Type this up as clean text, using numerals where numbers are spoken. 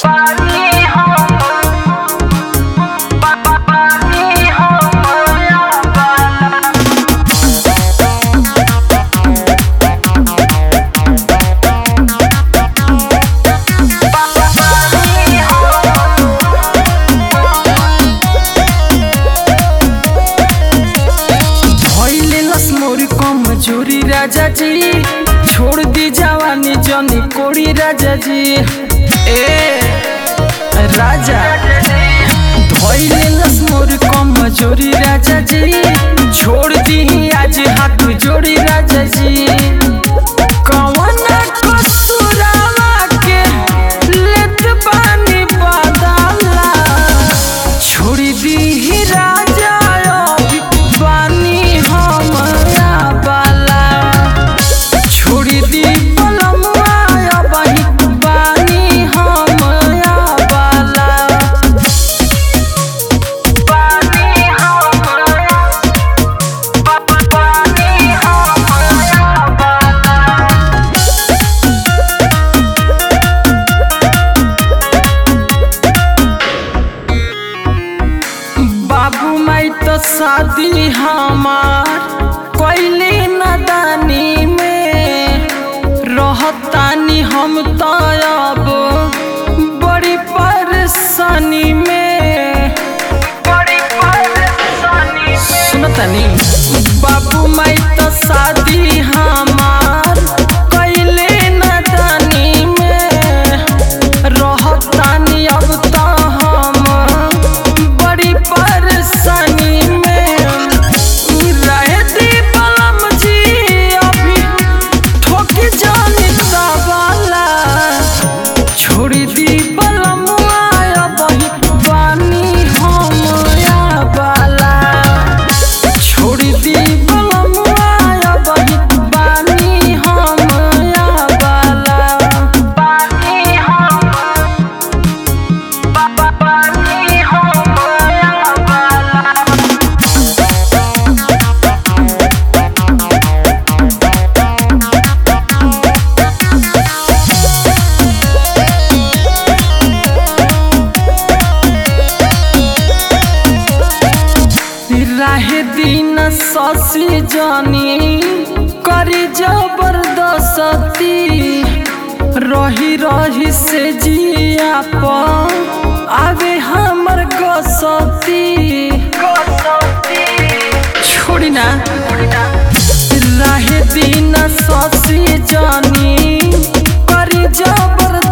चोरी राजा जी छोड़ दी जवानी जनी कोड़ी राजा जी ए राजा धोइले लस मोर कम चोरी राजा जी छोड़ दी आज हाथ जोड़ी राजा जी कौन कसुरावा के लेत पानी बदला छोड़ी दी राजा बाबू माई तो शादी हमार कोइले नदानी में रहतानी हम तो अब बड़ी परेशानी में सुनतानी बाबू माई तो शादी हमार कोइले नदानी में रहतानी अब तो राहे दिन ससी जानी करी जबरदस्ती रही रही से जिया पर आवे हमर गसती छोड़ी ना राहे दिन ससी जानी करी जबरदस्ती